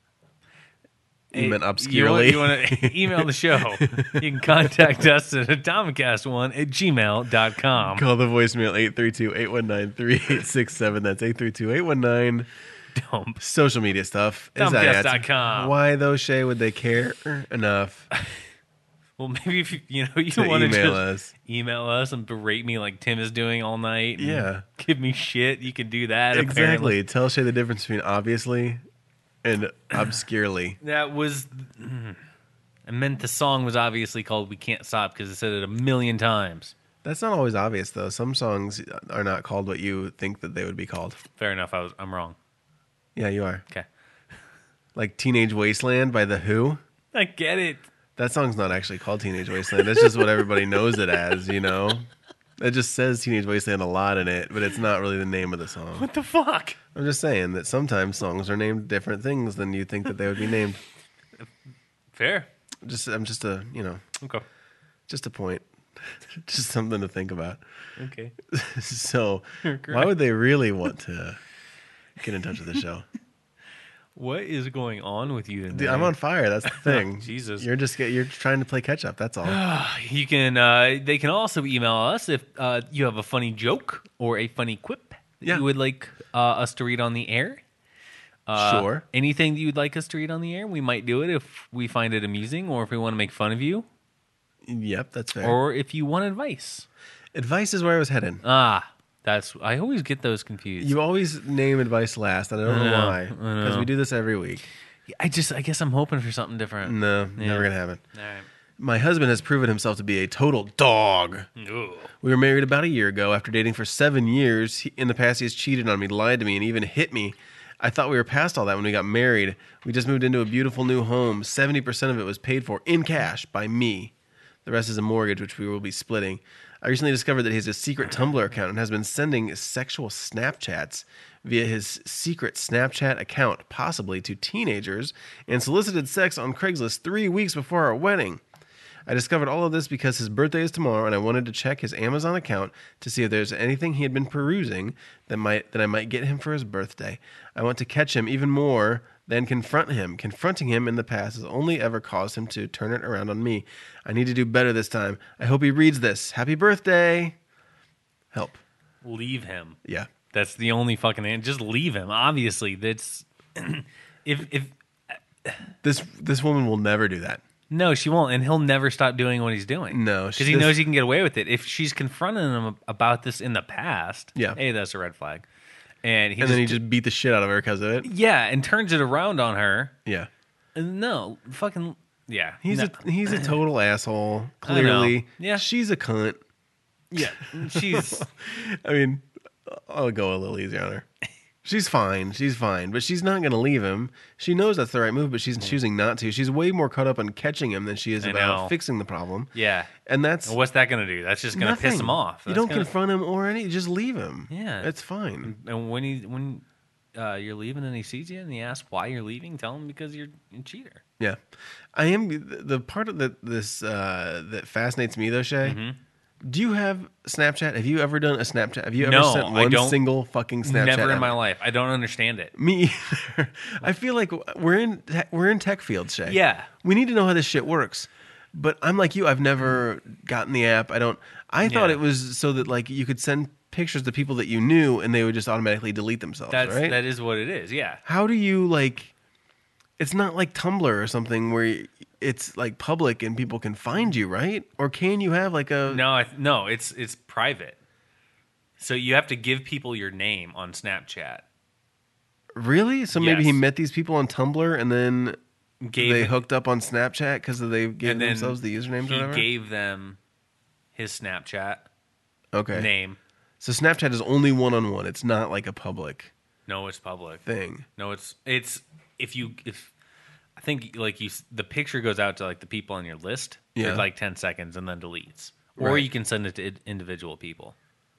You meant Hey, obscurely? You want to email the show? You can contact us at atomicast1@gmail.com. Call the voicemail 832-819-3867. That's 832-819. Dump. Social media stuff. Dumpcast.com. Why though, Shay, would they care enough Well, maybe if you to want to email just us? email us and berate me like Tim is doing all night. and Yeah. give me shit. You can do that. Exactly. Apparently. Tell Shay the difference between obviously and obscurely. That was. I meant the song was obviously called "We Can't Stop" because it said it a million times. That's not always obvious, though. Some songs are not called what you think that they would be called. Fair enough. I'm wrong. Yeah, you are. Okay. Like Teenage Wasteland by The Who. I get it. That song's not actually called Teenage Wasteland. That's just what everybody knows it as, you know? It just says Teenage Wasteland a lot in it, but it's not really the name of the song. What the fuck? I'm just saying that sometimes songs are named different things than you think that they would be named. Fair. I'm just a, Okay. just a point. Just something to think about. Okay. So, Correct. why would they really want to get in touch with the show? What is going on with you today? Dude, I'm on fire. That's the thing. Jesus. You're trying to play catch up. That's all. You can. They can also email us if you have a funny joke or a funny quip that Yeah. you would like us to read on the air. Sure. Anything that you'd like us to read on the air, we might do it if we find it amusing or if we want to make fun of you Yep, that's fair. or if you want advice. Advice is where I was heading. I always get those confused. You always name advice last. I don't know know, why. I Because know. we do this every week. I guess I'm hoping for something different. No, Yeah. never gonna happen. All right. My husband has proven himself to be a total dog. Ugh. We were married about a year ago. After dating for 7 years, in the past he has cheated on me, lied to me, and even hit me. I thought we were past all that when we got married. We just moved into a beautiful new home. 70% of it was paid for in cash by me. The rest is a mortgage, which we will be splitting. I recently discovered that he has a secret Tumblr account and has been sending sexual Snapchats via his secret Snapchat account, possibly to teenagers, and solicited sex on Craigslist 3 weeks before our wedding. I discovered all of this because his birthday is tomorrow, and I wanted to check his Amazon account to see if there's anything he had been perusing that I might get him for his birthday. I want to catch him even more than confront him. Confronting him in the past has only ever caused him to turn it around on me. I need to do better this time. I hope he reads this. Happy birthday. Help. Leave him. Yeah. That's the only fucking answer. Just leave him. Obviously, that's if This woman will never do that. no, she won't, and he'll never stop doing what he's doing. No, because he knows he can get away with it. If she's confronting him about this in the past, Yeah. hey, that's a red flag. And Then he just beat the shit out of her because of it. yeah, and turns it around on her. Yeah. No, fucking yeah. He's no. he's a total asshole. Clearly. Yeah. She's a cunt. yeah. She's I mean, I'll go a little easier on her. She's fine, but she's not going to leave him. She knows that's the right move, but she's choosing not to. She's way more caught up on catching him than she is I about know. fixing the problem. yeah. And that's What's that going to do? That's just going to piss nothing. him off. You That's don't gonna- confront him or anything. Just leave him. Yeah. It's fine. And when you're leaving and he sees you and he asks why you're leaving, tell him because you're a cheater. Yeah. I am the part of that fascinates me though, Shay. Mm-hmm. Do you have Snapchat? Have you ever done a Snapchat? Have you ever No, sent I one don't. single fucking Snapchat? Never in ever? my life. I don't understand it. Me either. I feel like we're in tech fields, Shay. Yeah. We need to know how this shit works. But I'm like you. I've never gotten the app. I thought Yeah. it was so that like you could send pictures to people that you knew and they would just automatically delete themselves. right? That is what it is. Yeah. How do you like? It's not like Tumblr or something where it's like public and people can find you, right? Or can you have like a No, it's private. So you have to give people your name on Snapchat. really? So maybe he Yes. met these people on Tumblr and then Gave they hooked up on Snapchat because they gave and then themselves the usernames he or whatever. gave them his Snapchat Okay. name. So Snapchat is only one-on-one. It's not like a public No, it's public. thing. No, it's if I think like the picture goes out to like the people on your list Yeah. for like 10 seconds and then deletes. Or Right. you can send it to individual people.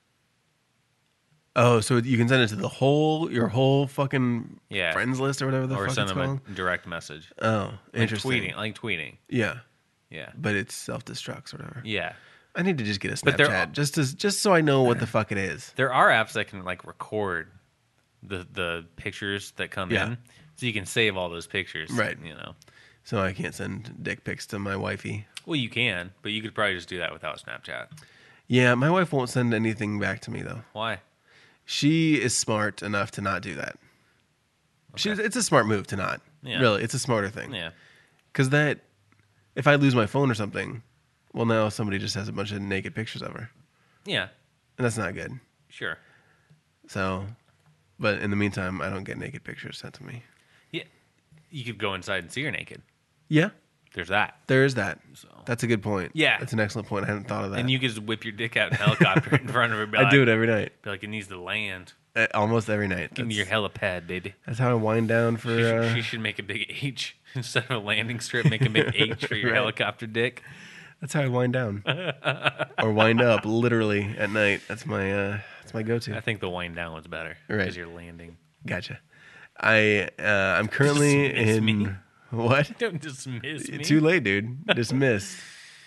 Oh, so you can send it to your whole fucking Yeah. friends list or whatever the Or fuck send it's them called. a direct message. Oh, Like interesting. tweeting. Yeah, Yeah. but it's self-destructs or whatever. Yeah. I need to just get a But there Snapchat are- just so I know what the fuck it is. There are apps that can like record the pictures that come Yeah. in. So you can save all those pictures. Right. You know. So I can't send dick pics to my wifey. Well, you can, but you could probably just do that without Snapchat. Yeah, my wife won't send anything back to me though. Why? She is smart enough to not do that. It's a smart move to not. Yeah. Really, it's a smarter thing. Yeah. Because if I lose my phone or something, well, now somebody just has a bunch of naked pictures of her, Yeah. and that's not good. Sure. So, but in the meantime, I don't get naked pictures sent to me. Yeah. You could go inside and see her naked. Yeah, There's that. there is that. So. That's a good point. Yeah. that's an excellent point. I hadn't thought of that. And you could just whip your dick out in a helicopter in front of her. Be I like, do it every night, Be like, it needs to land. almost every night. Give me your helipad, baby. That's how I wind down for. She should make a big H instead of a landing strip. Make a big H for your Right. helicopter dick. That's how I wind down, or wind up, literally at night. That's my go-to. I think the wind down was better Right. because you're landing. Gotcha. I'm currently Dismiss in me. what? Don't dismiss me. Too late, dude. Dismissed.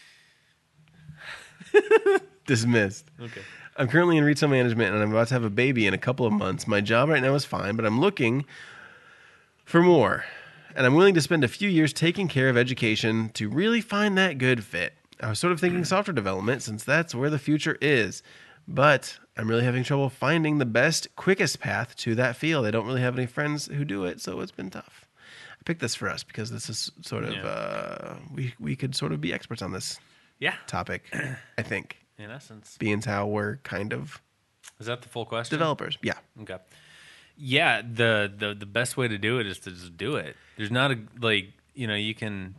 Dismissed. Okay. I'm currently in retail management and I'm about to have a baby in a couple of months. My job right now is fine, but I'm looking for more. And I'm willing to spend a few years taking care of education to really find that good fit. I was sort of thinking software development since that's where the future is. But I'm really having trouble finding the best, quickest path to that field. I don't really have any friends who do it, so it's been tough. I picked this for us because this is sort of we could sort of be experts on this Yeah. topic, I think. In essence. Being how we're kind of Is that the full question? developers. Yeah. Okay. Yeah, the best way to do it is to just do it. There's not a you can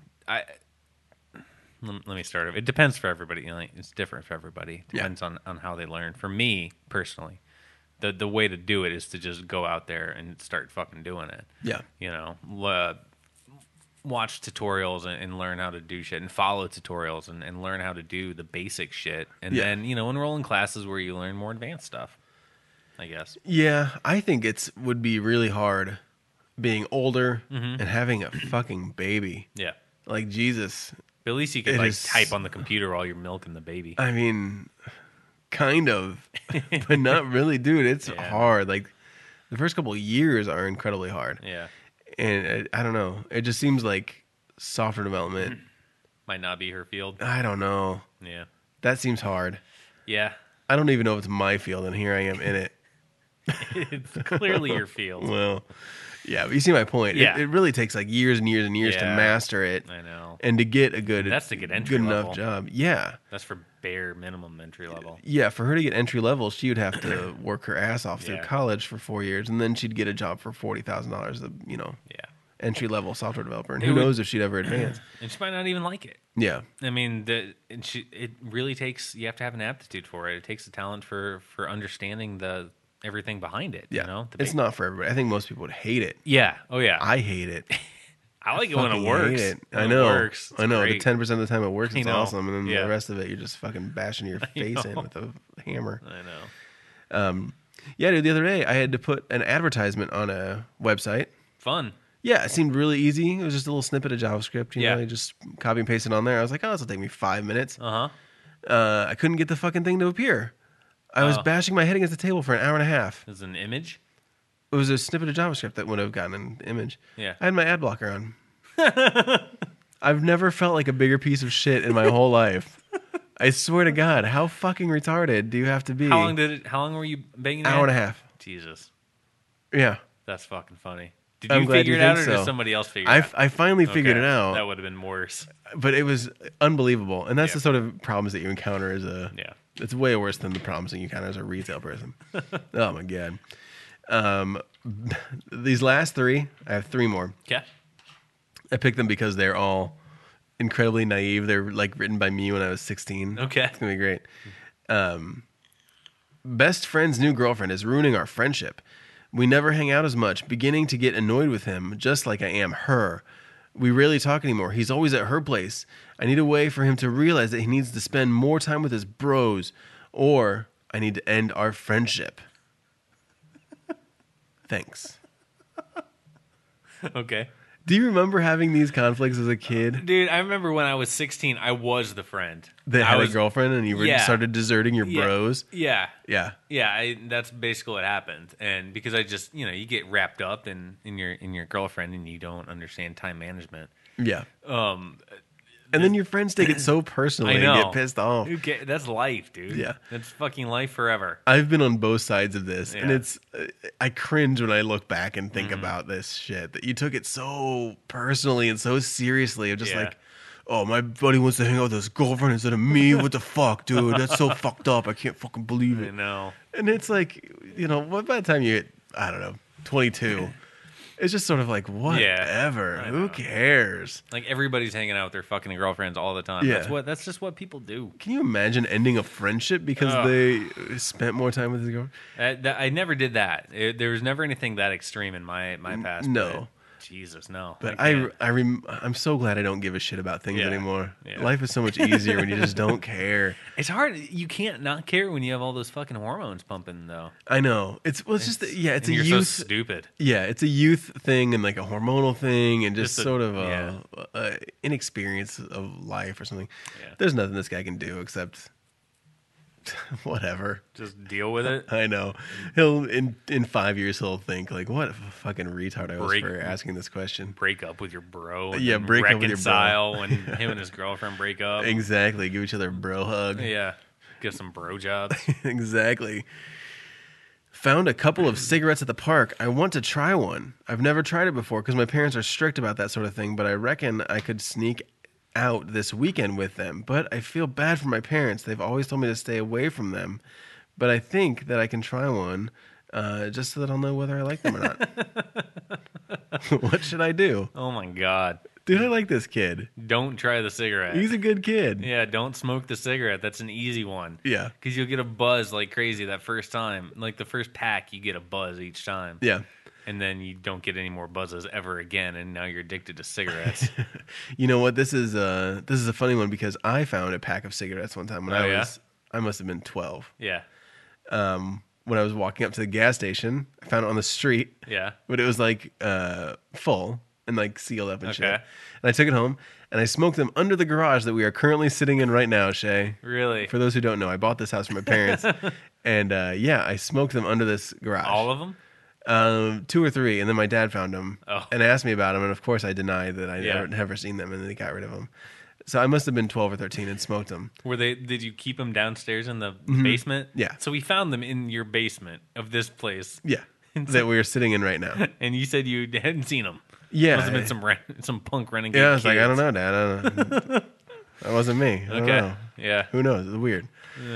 let me start. It depends for everybody. It's different for everybody. Depends on how they learn. For me personally, the way to do it is to just go out there and start fucking doing it. Yeah. You know, watch tutorials and learn how to do shit, and follow tutorials and learn how to do the basic shit, and Yeah. then, you know, enroll in classes where you learn more advanced stuff, I guess. Yeah, I think would be really hard being older and having a fucking baby. Yeah. Like, Jesus. But at least you could It like is- type on the computer while you're milking the baby. I mean, kind of, but not really, dude. It's Yeah. hard. Like, the first couple of years are incredibly hard. Yeah. And I don't know. It just seems like software development. Might not be her field. I don't know. Yeah. That seems hard. Yeah. I don't even know if it's my field, and here I am in it. It's clearly your field. Well, yeah, but you see my point. Yeah. It really takes like years and years and years to Yeah. master it. I know. And to get a good, That's to get entry good level. enough job. Yeah. That's for bare minimum entry level. Yeah, for her to get entry level, she would have to work her ass off through Yeah. college for 4 years, and then she'd get a job for $40,000. Yeah. Entry level software developer, and It who would- knows if she'd ever advance. And she might not even like it. Yeah, I mean, it really takes, you have to have an aptitude for it. It takes a talent for understanding everything behind it. yeah. You know? It's not for everybody. I think most people would hate it. Yeah. Oh, yeah. I hate it. I like it when it Fucking works. hate it. When I it know. works, it's I know. great. The 10% of the time it works, I it's know. awesome, and then Yeah. the rest of it, you're just fucking bashing your face in know. with a hammer. I know. Yeah, dude. The other day, I had to put an advertisement on a website. Fun. Yeah, it seemed really easy. It was just a little snippet of JavaScript. You Yeah. know, you just copy and paste it on there. I was like, oh, this will take me 5 minutes. Uh-huh. I couldn't get the fucking thing to appear. I was Oh. bashing my head against the table for an hour and a half. Is it an image? It was a snippet of JavaScript that would have gotten an image. Yeah. I had my ad blocker on. I've never felt like a bigger piece of shit in my whole life. I swear to God, how fucking retarded do you have to be? How long were you banging that? Hour and a half. Jesus. Yeah. That's fucking funny. Did I'm you glad figure you it out, or think did so. somebody else figure it out? I finally figured Okay, it out. That would have been worse. But it was unbelievable. And that's Yeah. the sort of problems that you encounter as Yeah. It's way worse than the problems that you encounter as a retail person. Oh my God. These last three, I have three more. Yeah. I picked them because they're all incredibly naive. They're like written by me when I was 16. Okay. It's gonna be great. Best friend's new girlfriend is ruining our friendship. We never hang out as much, beginning to get annoyed with him, just like I am her. We rarely talk anymore. He's always at her place. I need a way for him to realize that he needs to spend more time with his bros, or I need to end our friendship. Thanks. Okay. Do you remember having these conflicts as a kid? Dude, I remember when I was 16, I was the friend. That I had was, a girlfriend and you were Yeah. started deserting your Yeah. bros? Yeah. Yeah. Yeah, that's basically what happened. And because I just, you get wrapped up in your girlfriend and you don't understand time management. Yeah. Um, And then your friends take it so personally I know. and get pissed off. Okay, that's life, dude. Yeah. That's fucking life forever. I've been on both sides of this, and Yeah. it's I cringe when I look back and Mm-hmm. think about this shit that you took it so personally and so seriously. Of just Yeah. like, oh, my buddy wants to hang out with his girlfriend instead of me. What the fuck, dude? That's so fucked up. I can't fucking believe I it. know. And it's like, by the time you hit, I don't know, 22, it's just sort of like, whatever. I Who know. cares? Like everybody's hanging out with their fucking girlfriends all the time. Yeah. That's just what people do. Can you imagine ending a friendship because Ugh. they spent more time with his girlfriend? I never did that. There was never anything that extreme in my past. no. but Jesus, no. But can't. I'm so glad I don't give a shit about things Yeah. anymore. Yeah. Life is so much easier when you just don't care. It's hard. You can't not care when you have all those fucking hormones pumping, though. I know. It's just it's a and you're youth. so stupid. Yeah, it's a youth thing and like a hormonal thing and just Just a- sort of yeah. a inexperience of life or something. Yeah. There's nothing this guy can do except whatever. Just deal with it. I know. He'll in 5 years he'll think like, what a fucking retard I was Break- for asking this question. Break up with your bro. And Yeah, then break up with your bro. reconcile when him and his girlfriend break up. Exactly. Give each other a bro hug. Yeah, get some bro jobs. Exactly. Found a couple of cigarettes at the park. I want to try one. I've never tried it before because my parents are strict about that sort of thing, but I reckon I could sneak out this weekend with them. But I feel bad for my parents. They've always told me to stay away from them. But I think that I can try one just so that I'll know whether I like them or not. What should I do? Oh my god. Dude, I like this kid. Don't try the cigarette. He's a good kid. Yeah, don't smoke the cigarette. That's an easy one. Yeah. Because you'll get a buzz like crazy that first time. Like the first pack, you get a buzz each time. Yeah. And then you don't get any more buzzes ever again, and now you're addicted to cigarettes. You know what? This is a funny one because I found a pack of cigarettes one time when I must have been 12. Yeah. When I was walking up to the gas station, I found it on the street. Yeah. But it was like full and like sealed up and shit. Okay. And I took it home and I smoked them under the garage that we are currently sitting in right now, Shay. Really? For those who don't know, I bought this house from my parents. And I smoked them under this garage. All of them? 2 or 3, and then my dad found them Oh. and asked me about them, and of course I denied that I Yeah. never seen them, and then they got rid of them. So I must have been 12 or 13 and smoked them. Did you keep them downstairs in the basement? Yeah. So we found them in your basement of this place. Yeah, that we are sitting in right now. And you said you hadn't seen them. Yeah, Must have been some punk renegade. yeah. I was like, I kids. don't know, Dad. I don't know. That wasn't me. I don't Okay. know. Yeah. Who knows? It's weird.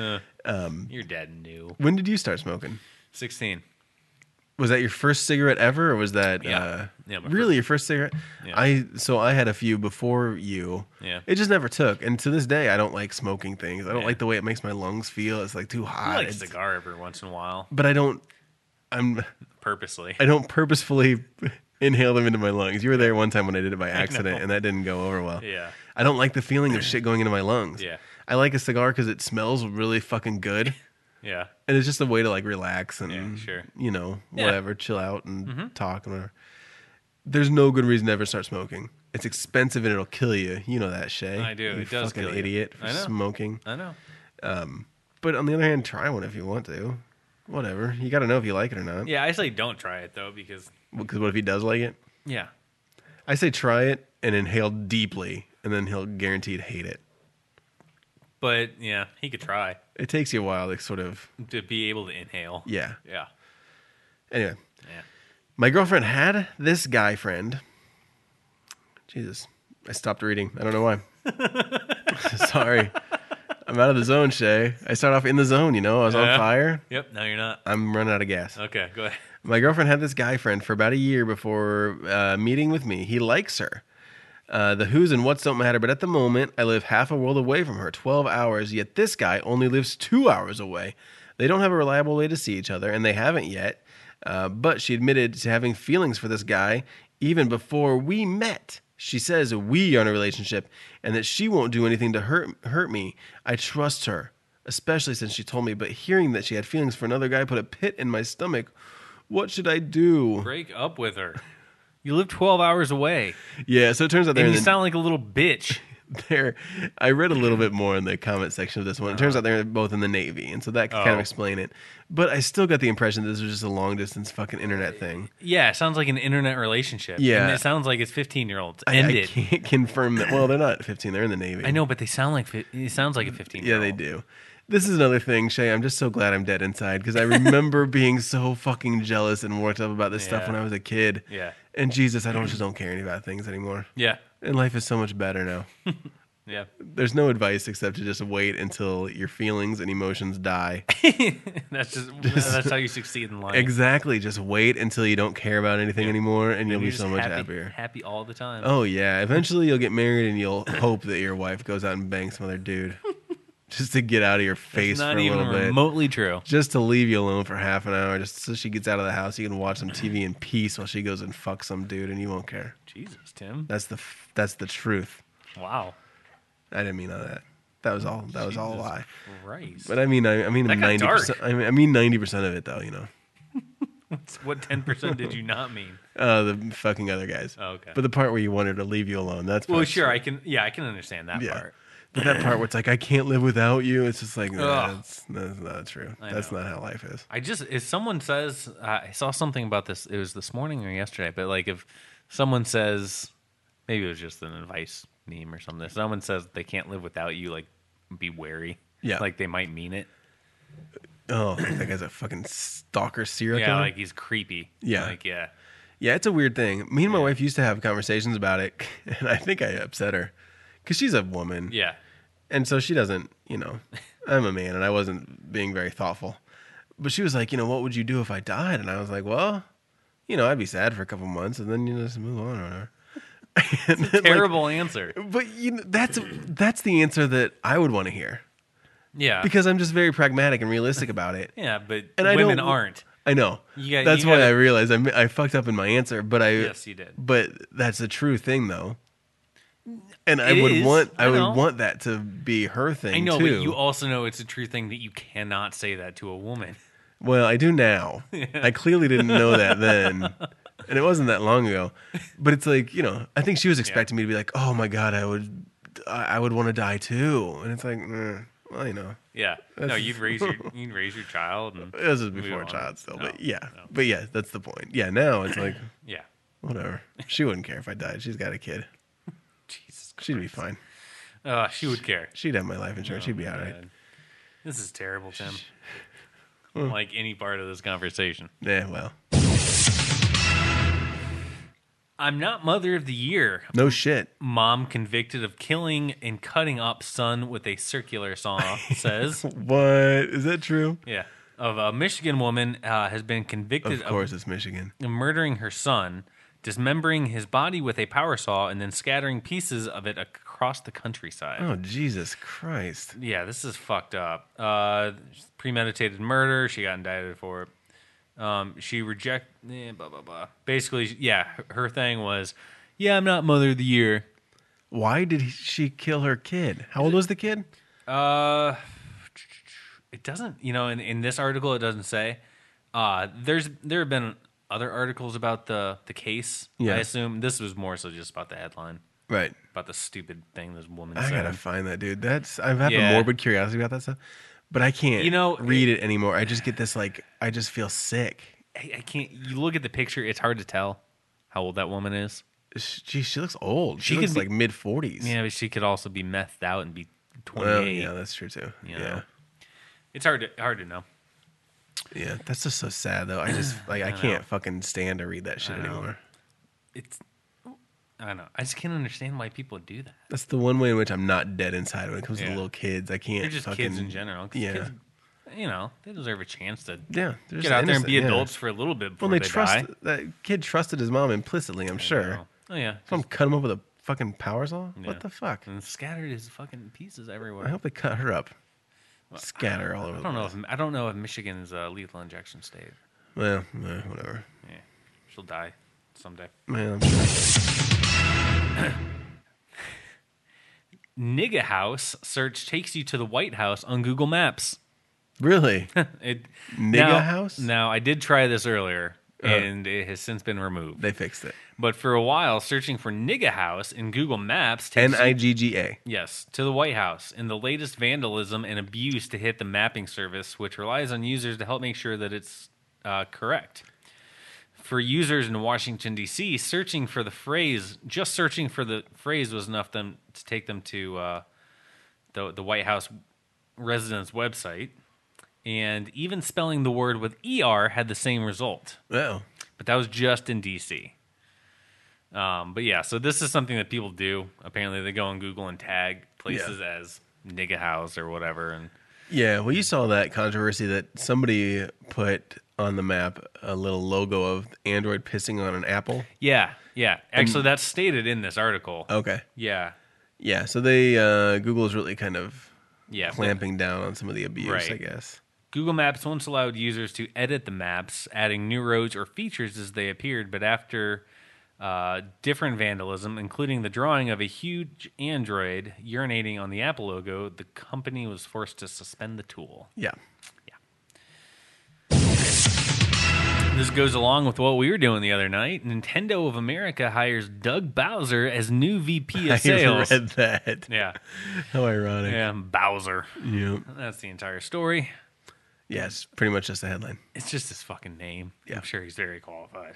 Your dad knew. When did you start smoking? 16. Was that your first cigarette ever, or was that Yeah. Yeah, my really your first cigarette? Yeah. I had a few before you. Yeah. It just never took, and to this day, I don't like smoking things. I don't Yeah. like the way it makes my lungs feel. It's like too I hot. like a It's- cigar every once in a while, but I don't. purposely. I don't purposefully inhale them into my lungs. You were there one time when I did it by accident, and that didn't go over well. Yeah. I don't like the feeling of shit going into my lungs. Yeah. I like a cigar because it smells really fucking good. Yeah. And it's just a way to like relax and Yeah, sure. you know, Yeah. whatever, chill out and talk and whatever. There's no good reason to ever start smoking. It's expensive and it'll kill you. You know that, Shay. I do. You It does fucking kill you. idiot for I know. smoking. I know. But on the other hand, try one if you want to. Whatever. You got to know if you like it or not. Yeah, I say don't try it though because Because what if he does like it? yeah, I say try it and inhale deeply, and then he'll guaranteed hate it. but yeah, he could try It takes you a while to sort of, to be able to inhale. yeah. Yeah. Anyway, Yeah. my girlfriend had this guy friend. Jesus, I stopped reading. I don't know why. Sorry. I'm out of the zone, Shay. I start off in the zone, you know. I was on Yeah. fire. Yep. Now you're not. I'm running out of gas. Okay. Go ahead. My girlfriend had this guy friend for about a year before meeting with me. He likes her. The who's and what's don't matter, but at the moment, I live half a world away from her, 12 hours, yet this guy only lives 2 hours away. They don't have a reliable way to see each other, and they haven't yet. But she admitted to having feelings for this guy even before we met. She says we are in a relationship and that she won't do anything to hurt me. I trust her, especially since she told me, but hearing that she had feelings for another guy put a pit in my stomach. What should I do? Break up with her. You live 12 hours away, Yeah, so it turns out and you sound like a little bitch. I read a little bit more in the comment section of this one. It turns out they're both in the Navy, and so that could kind of Oh. explain it. But I still got the impression that this was just a long distance fucking internet thing. Yeah, it sounds like an internet relationship. Yeah. And it sounds like it's 15-year-olds. I End it. can't confirm that. Well, they're not 15; they're in the Navy. I know, but they sound like it sounds like a 15. Yeah, they do. This is another thing, Shay. I'm just so glad I'm dead inside because I remember being so fucking jealous and worked up about this stuff Yeah. when I was a kid. Yeah. And Jesus, I just don't care any about things anymore. Yeah. And life is so much better now. Yeah. There's no advice except to just wait until your feelings and emotions die. That's how you succeed in life. Exactly. Just wait until you don't care about anything anymore, and you'll You're be just so much happy, happier. Happy all the time. Oh yeah. Eventually, you'll get married, and you'll hope that your wife goes out and bangs some other dude, just to get out of your face it's for not a even little bit. remotely true. Just to leave you alone for half an hour, just so she gets out of the house. You can watch some TV in peace while she goes and fucks some dude, and you won't care. Jesus, Tim. That's the truth. Wow. I didn't mean all that. That was all. That was all a Jesus lie. Christ. But I mean That got 90%. I mean 90% of it, though. You know, What 10% did you not mean? the fucking other guys. Oh, okay. But the part where you wanted to leave you alone. That's Well, part's sure, true. I can understand that Yeah. part. But that part where it's like I can't live without you. It's just like Ugh. that's not true. I That's know. not how life is. If someone says, I saw something about this, it was this morning or yesterday, but like if someone says, maybe it was just an advice meme or something, if someone says they can't live without you, like be wary. Yeah. Like they might mean it. Oh, that guy's a fucking stalker serial Yeah, killer. like he's creepy. Yeah. Like, yeah. Yeah, it's a weird thing. Me and my wife used to have conversations about it, and I think I upset her because she's a woman. Yeah. And so she doesn't, you know, I'm a man and I wasn't being very thoughtful. But she was like, you know, what would you do if I died? And I was like, well, you know, I'd be sad for a couple months and then you just move on or whatever. Terrible answer. But that's the answer that I would want to hear Yeah. because I'm just very pragmatic and realistic about it. Yeah, but And I women don't- aren't. I know. That's you why gotta- I realized I fucked up in my answer. But Yes, you did. But that's a true thing, though. And I It would is. want I know. want that to be her thing. I know, too. but you also know it's a true thing that you cannot say that to a woman. Well, I do now. I clearly didn't know that then. And it wasn't that long ago. But it's like, I think she was expecting me to be like, oh my God, I would want to die too. And it's like, well, Yeah. No, you'd raise your child. And this is move before a on. child still. No, But yeah. no. But yeah, that's the point. Yeah, now it's like, Yeah. whatever. She wouldn't care if I died. She's got a kid. Jesus She'd be fine. She would care. She'd have my life insurance. She'd be Oh, all right. man. This is terrible, Tim. I don't like any part of this conversation. Yeah, well. I'm not mother of the year. No shit. Mom convicted of killing and cutting up son with a circular saw says. What? Is that true? Yeah. Of a Michigan woman has been convicted Of course, it's Michigan. murdering her son, dismembering his body with a power saw, and then scattering pieces of it across the countryside. Oh, Jesus Christ. Yeah, this is fucked up. Premeditated murder. She got indicted for it. She blah, blah, blah. Basically, yeah, her thing was, yeah, I'm not mother of the year. Why did she kill her kid? How old was the kid? It doesn't, in this article, it doesn't say. There have been other articles about the case. Yeah. I assume this was more so just about the headline, Right. about the stupid thing this woman I said. gotta find that, dude. I have Yeah. a morbid curiosity about that stuff, but I can't read it anymore. I just get this, I just feel sick. I can't. You look at the picture; it's hard to tell how old that woman is. She looks old. She She looks could be- like mid-40s. Yeah, but she could also be methed out and be 28. Well, yeah, that's true too. You Yeah. know? It's hard to know. Yeah, that's just so sad though. I just I can't fucking stand to read that shit I know. anymore. I don't know. I just can't understand why people do that. That's the one way in which I'm not dead inside when it comes to Yeah. little kids. I can't. They're just fucking, kids in general. 'Cause Yeah. kids, they deserve a chance to Yeah, they're get just out there and be innocent, yeah. adults for a little bit before Well, they trust die. that kid trusted his mom implicitly. I'm sure. know. Oh yeah, If I'm cut him up with a fucking power saw, Yeah. what the fuck? and scattered his fucking pieces everywhere. I hope they cut her up, scatter all over. I don't know if Michigan is a lethal injection state. Well, whatever. Yeah, she'll die someday. Man, I'm sure. Nigga House search takes you to the White House on Google Maps. Really? Nigga House? Now, I did try this earlier, and it has since been removed. They fixed it. But for a while, searching for Nigga House in Google Maps takes you, Nigga. yes, to the White House in the latest vandalism and abuse to hit the mapping service, which relies on users to help make sure that it's correct. For users in Washington, D.C., searching for the phrase was enough to take them to the White House residence website. And even spelling the word with ER had the same result. Oh. But that was just in D.C. But yeah, so this is something that people do. Apparently, they go on Google and tag places as Nigga House or whatever. And Yeah, well, you saw that controversy that somebody put on the map a little logo of Android pissing on an apple. yeah. Actually, that's stated in this article. Okay. Yeah. Yeah, so they Google is really kind of Yeah. clamping down on some of the abuse, Right. I guess. Google Maps once allowed users to edit the maps, adding new roads or features as they appeared, but after different vandalism, including the drawing of a huge android urinating on the Apple logo, the company was forced to suspend the tool. Yeah. This goes along with what we were doing the other night. Nintendo of America hires Doug Bowser as new VP of sales. I read that. Yeah. How ironic. Yeah, Bowser. Yeah. That's the entire story. Yeah, it's pretty much just a headline. It's just his fucking name. Yeah. I'm sure he's very qualified.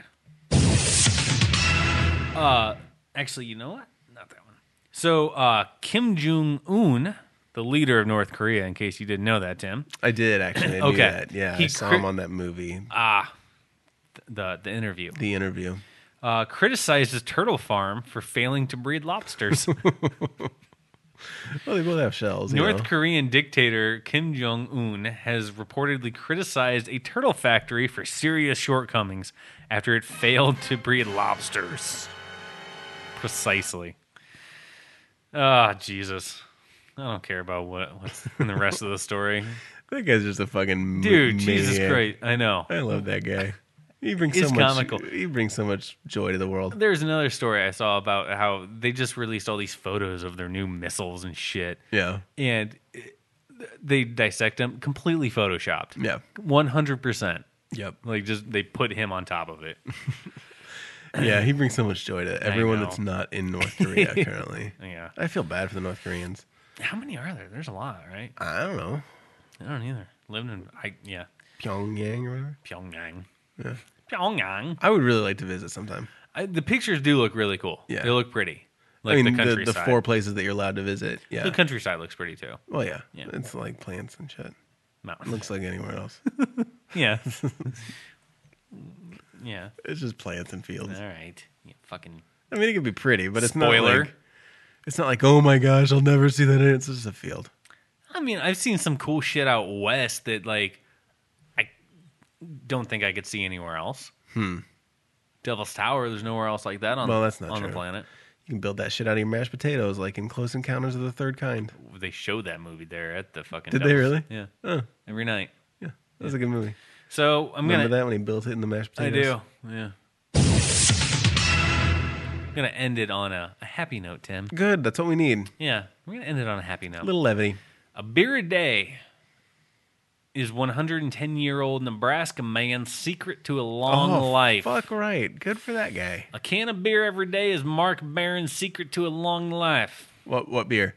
Actually, you know what? Not that one. So, Kim Jong-un, the leader of North Korea, in case you didn't know that, Tim. I did, actually. I knew that. Yeah, He I saw him on that movie. The interview. The interview. Criticized his turtle farm for failing to breed lobsters. Well, they both have shells. North Korean dictator Kim Jong-un has reportedly criticized a turtle factory for serious shortcomings after it failed to breed lobsters. Precisely. Oh, Jesus. I don't care about what's in the rest of the story. That guy's just a fucking Dude, Jesus maniac. Christ. I know. I love that guy. He brings He's so much. comical. He brings so much joy to the world. There's another story I saw about how they just released all these photos of their new missiles and shit. Yeah. And they dissect them completely photoshopped. Yeah. 100%. Yep. Like, just they put him on top of it. Yeah, he brings so much joy to everyone know. that's not in North Korea currently. Yeah. I feel bad for the North Koreans. How many are there? There's a lot, right? I don't know. I don't either. Living in, Pyongyang or whatever. Pyongyang. Yeah. Pyongyang. I would really like to visit sometime. The pictures do look really cool. Yeah. They look pretty. Like I mean, the countryside. the 4 places that you're allowed to visit. Yeah. The countryside looks pretty too. Well, yeah. Yeah. It's like plants and shit. Mountains. Looks like anywhere else. Yeah. Yeah. It's just plants and fields. All right. You fucking. I mean, it could be pretty, but it's Spoiler. not like, it's not like, oh my gosh, I'll never see that. It's just a field. I mean, I've seen some cool shit out west that, like, I don't think I could see anywhere else. Devil's Tower, there's nowhere else like that on, Well, that's not on true. the planet. You can build that shit out of your mashed potatoes, like in Close Encounters of the Third Kind. They showed that movie there at the fucking. Did they Devil's- really? Yeah. Oh, Every night. yeah. That was a good movie. So I'm Remember gonna. that when he built it in the mashed I potatoes? do. Yeah. I'm gonna end it on a happy note, Tim. Good. That's what we need. Yeah, we're gonna end it on a happy note. A little levity. A beer a day is 110-year-old Nebraska man's secret to a long life. Fuck right. Good for that guy. A can of beer every day is Mark Barron's secret to a long life. What beer?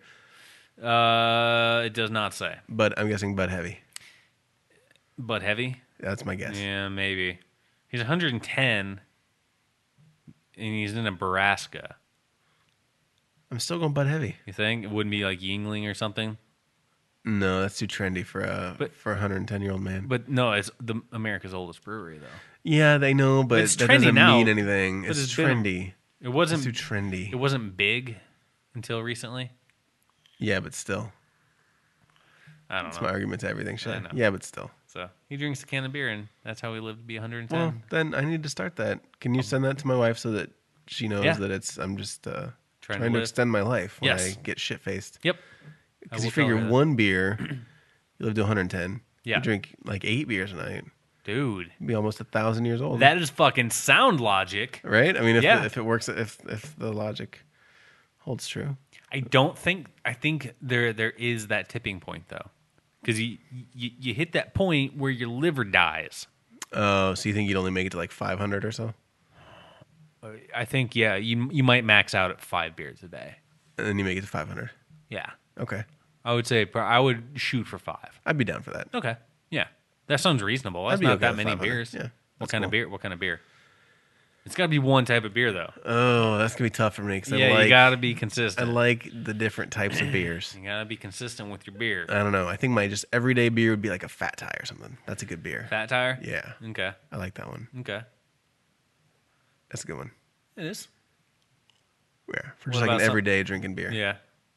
It does not say. Bud. I'm guessing Bud Heavy. But heavy? That's my guess. Yeah, maybe. He's 110, and he's in Nebraska. I'm still going Bud Heavy. You think it wouldn't be like Yingling or something? No, that's too trendy for a 110-year-old man. But no, it's the America's oldest brewery, though. Yeah, they know, but It's that trendy doesn't now, mean anything. but It's it's been- trendy. It wasn't. It's too trendy. It wasn't big until recently. Yeah, but still. I don't That's know. my argument to everything, Shay. know. Yeah, but still. So he drinks a can of beer, and that's how he lived to be 110. Well, then I need to start that. Can you send that to my wife so that she knows Yeah. that I'm just Trying trying to to live. extend my life when Yes. I get shit faced? Yep. Because will you tell her figure that. one beer, you live to 110. Yeah. You drink like 8 beers a night. Dude, You'd be almost 1,000 years old. that is fucking sound logic. right? I mean, Yeah. if it works, if the logic holds true. I don't think. I think there is that tipping point though, because you hit that point where your liver dies. Oh, so you think you'd only make it to like 500 or so? I think you might max out at 5 beers a day. And then you make it to 500. Yeah, Okay. I would say I would shoot for 5. I'd be down for that. Okay, yeah, that sounds reasonable. That's I'd be not okay that with many 500. beers. Yeah, What that's kind of cool. beer? What kind of beer? It's got to be one type of beer though. Oh, that's going to be tough for me because Yeah, I you got to be I consistent. like the different types of beers. You got to be consistent with your beer. I don't know. I think my just everyday beer would be like a Fat Tire or something. That's a good beer. Fat Tire. Yeah, Okay. I like that one. Okay. That's a good one. It is. Yeah, for What just like about an some- everyday drinking beer. Yeah.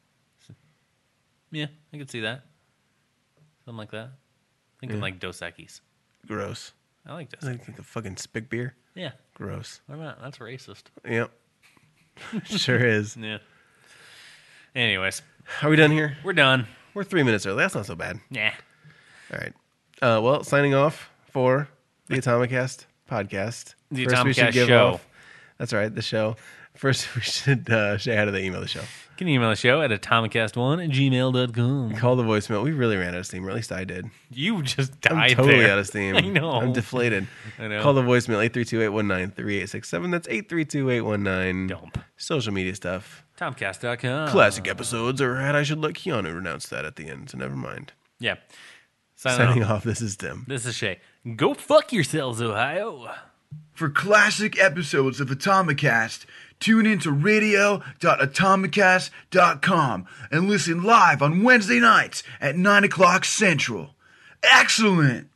Yeah, I could see that. Something like that. Thinking like Dos Equis. Gross. I like Dos I Equis. think a fucking spick beer. Yeah. Gross. Why not? That's racist. Yep. Sure is. Yeah. Anyways, Are we done here? we're done. We're 3 minutes early. That's not so bad. Yeah. All right. Well, signing off for the Atomicast podcast. The First, we should Atomicast give show. off- That's right, the show. First, we should say how do they email the show. You can email the show at atomicast1@gmail.com. Call the voicemail. We really ran out of steam, or at least I did. You just I'm died totally there. out of steam. I know. I'm deflated. I know. Call the voicemail 832-819-3867. That's 832-819. Dump. Social media stuff. Tomcast.com. Classic episodes, or I should let Keanu renounce that at the end, so never mind. Yeah. Signing off. off, this is Tim. This is Shay. Go fuck yourselves, Ohio. For classic episodes of Atomicast, tune into radio.atomicast.com and listen live on Wednesday nights at 9 o'clock Central. Excellent!